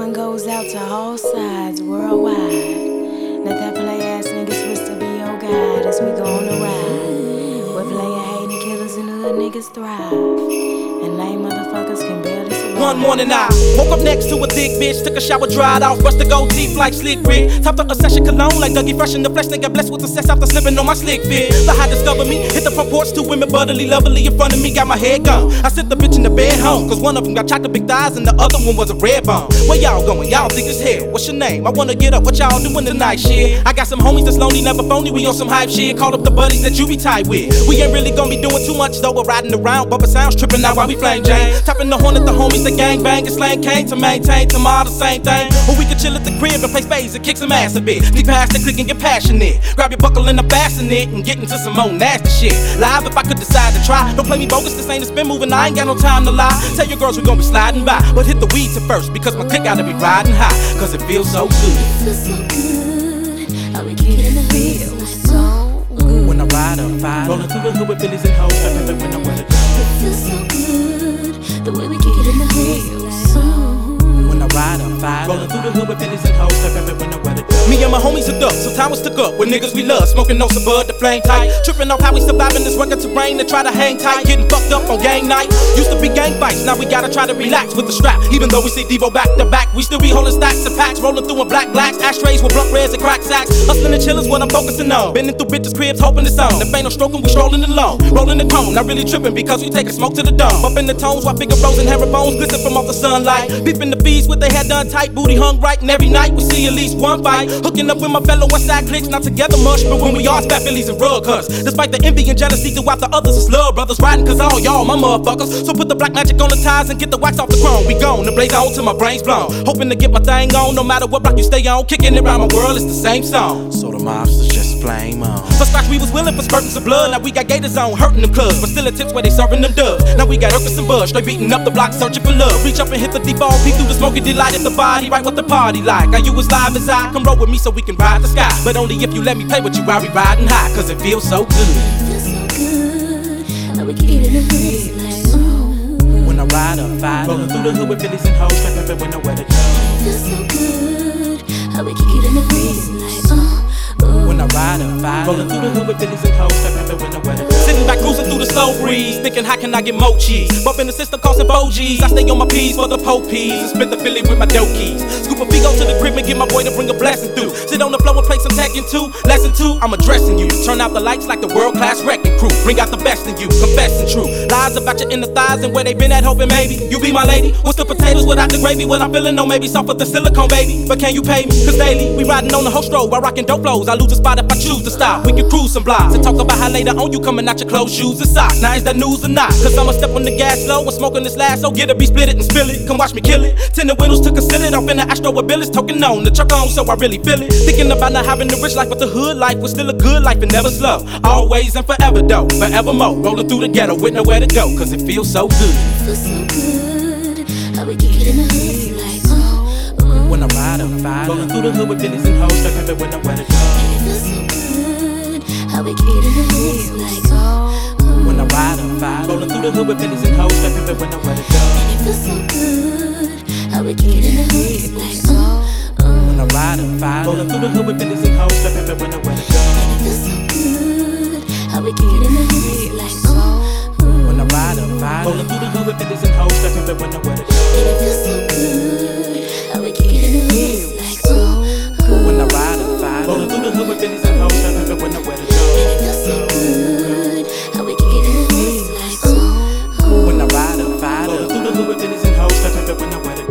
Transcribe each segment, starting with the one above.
one goes out to all sides worldwide. Let that play ass nigga switch to be your guide as we go on the ride. Where player hating killers and hood niggas thrive, and lame motherfuckers can barely survive. One morning I woke up next to a thick bitch, took a shower, dried off, brushed the gold teeth like Slick Rick, topped up a session cologne like Dougie Fresh in the flesh. Nigga blessed with success after slipping on my slick fit. The high discovered me, hit the front porch, two women butterly, lovely in front of me, got my head gone. I sent the bitch in the bed home, cause one of them got chocolate big thighs and the other one was a red bone. Where y'all going? Y'all think it's hell. What's your name? I wanna get up, what y'all doing tonight, shit? I got some homies that's lonely, never phony, we on some hype shit. Call up the buddies that you be tight with. We ain't really gonna be doing too much though, we're riding around, bumping sounds, tripping out while we flame Jane. Tapping the horn at the homies, the gang bang and slang cane to maintain tomorrow the same thing. Or we could chill at the crib and play spades and kick some ass a bit. Sneak past the click and get passionate. Grab your buckle and fasten it and get into some more nasty shit. Live if I could decide to try. Don't play me bogus, this ain't a spin move and I ain't got no time to lie. Tell your girls we gon' be sliding by, but hit the weeds at first because my click gotta be riding high. Cause it feels so good. It feels so good. How we get in the feel so good. When I ride up, rolling through the hood with Billies and hoes, I love it when I wear the it feels so good. The way we get in the feel so good. When I ride up, rolling through the hood with Billies and hoes, I love it when I wear the Me and my homies hooked up, so time was took up with niggas we love, smoking no bud, the flame tight, tripping off how we surviving this rugged terrain and try to hang tight, getting fucked up on gang night. Used to be gang fights, now we gotta try to relax with the strap. Even though we see Devo back to back, we still be holding stacks of packs, rolling through in black blacks, ashtrays with blunt reds and crack sacks. Hustling and chillin' what I'm focusing on, bending through bitches' cribs, hoping it's on. If ain't no stroking, we strolling alone, rolling the cone, not really tripping because we taking smoke to the dome. Bumping the tones while Figaro's and Harry Bones glisten from off the sunlight, peeping the fees with their head done tight, booty hung right, and every night we see at least one fight. Hooking up with my fellow Westside clicks, not together much, but when we all spat Phillies and rug cuts. Despite the envy and jealousy throughout the others, it's love brothers riding cause all y'all my motherfuckers. So put the black magic on the ties and get the wax off the chrome. We gone, the blaze on till my brain's blown. Hoping to get my thing on, no matter what block you stay on. Kicking it around my world, it's the same song. So the mobsters just flame on. For scratch we was willing for spurtings of blood, now we got gators on, hurting them clubs, but still at tips where they serving them dubs. Now we got Urkus and Buzz, straight beating up the block, searching for love. Reach up and hit the deep ball, peek through the smoke and delighted the body, right what the party like. Are you as live as I? Come roll with me so we can ride the sky, but only if you let me play with you while we riding high, cause it feels so good. It feels so good. How we get in the feel so good. When I ride up, rolling through the hood with Billies and hoes, like up when I wear the it feels so good. How we get in the feel so good. When I ride up, rolling through the hood with Billies and hoes, like up when I wear the sitting back cruising through the slow breeze, thinking how can I get more cheese? Bumping the system costing 4Gs. I stay on my P's for the poke peas and split the Philly with my dope keys. Scoop a Figo to the crib and get my boy to bring a blessing through. Sit on the floor and play some Tekken 2. Lesson 2, I'm addressing you. Turn out the lights like the world-class wrecking crew. Bring out the best in you, confessing true. Lies about your inner thighs and where they been at, hoping maybe you be my lady. What's the potatoes without the gravy? What I'm feeling, no maybe soft with the silicone, baby. But can you pay me? Cause daily, we riding on the whole stroll while rocking dope flows. I lose a spot if I choose to stop. We can cruise some blocks and talk about how later on you coming out your clothes, shoes, and socks. Now is that news or not? Cause I'ma step on the gas slow and smoking this last, so get it, be split it and spill it. Come watch me kill it. Tinted windows to conceal it. Off in the Astro with Billis, token on the truck on, so I really feel it. Thinking about not having the rich life, but the hood life was still a good life and never slow. Always and forever though, forevermore. Rolling through the ghetto with nowhere to go, cause it feels so good. It feels so good. How we get in the feel so good. When I ride up, rolling through the hood with Billies and hoes, like up when I wear the it feels so good. How we get in the feel so good. When I ride up, rolling through the hood with Billies and hoes, like up when I wear the it feels so good. How we get in the feel so good. When I ride up, rolling through the hood with Billies and hoes, like up when I wear the it feels so good. How we get in the feel so good. When I ride up, rolling through the hood with Billies and hoes, like up when I wear the it feels so good. How we get in the feel so good. When I ride up, rolling through the hood with Billies and hoes, like up when I wear the it feels so good. How we get in the feel so good. When I ride up, rolling through the hood with Billies and hoes, like up when I wear the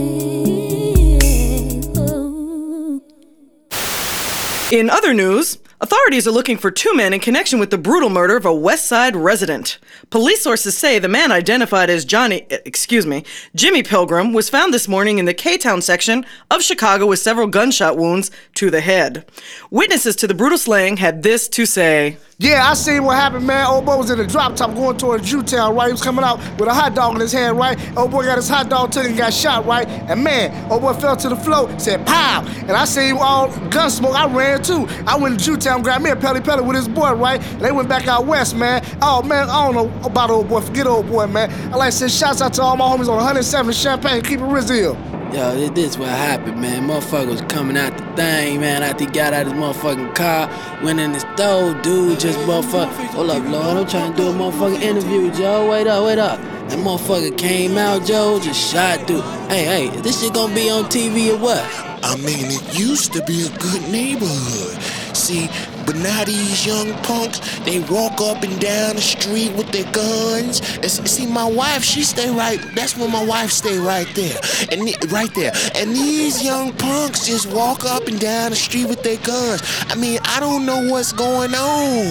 In other news, Authorities are looking for 2 men in connection with the brutal murder of a West Side resident. Police sources say the man identified as Jimmy Pilgrim was found this morning in the K-Town section of Chicago with several gunshot wounds to the head. Witnesses to the brutal slaying had this to say. Yeah, I seen what happened, man. Old boy was in a drop top going towards Jewtown, right? He was coming out with a hot dog in his hand, right? Old boy got his hot dog, took and got shot, right? And man, old boy fell to the floor, said pow! And I seen all gun smoke, I ran too. I went to Jewtown, grabbed me a Pelly with his boy, right? And they went back out west, man. Oh man, I don't know about old boy, forget old boy, man. I like to send shouts out to all my homies on 107 Champagne, keep it real. Yo, this what happened, man. Motherfucker was coming out the thing, man. After he got out his motherfucking car, went in the store, dude, just motherfucker. Hold up, Lord, I'm trying to do a motherfucking interview, Joe. Wait up. That motherfucker came out, Joe, just shot dude. Hey, is this shit gonna be on TV or what? I mean, it used to be a good neighborhood. See, but now these young punks, they walk up and down the street with their guns. And see, my wife, she stay right, that's where my wife stay right there. Right there. And these young punks just walk up and down the street with their guns. I mean, I don't know what's going on.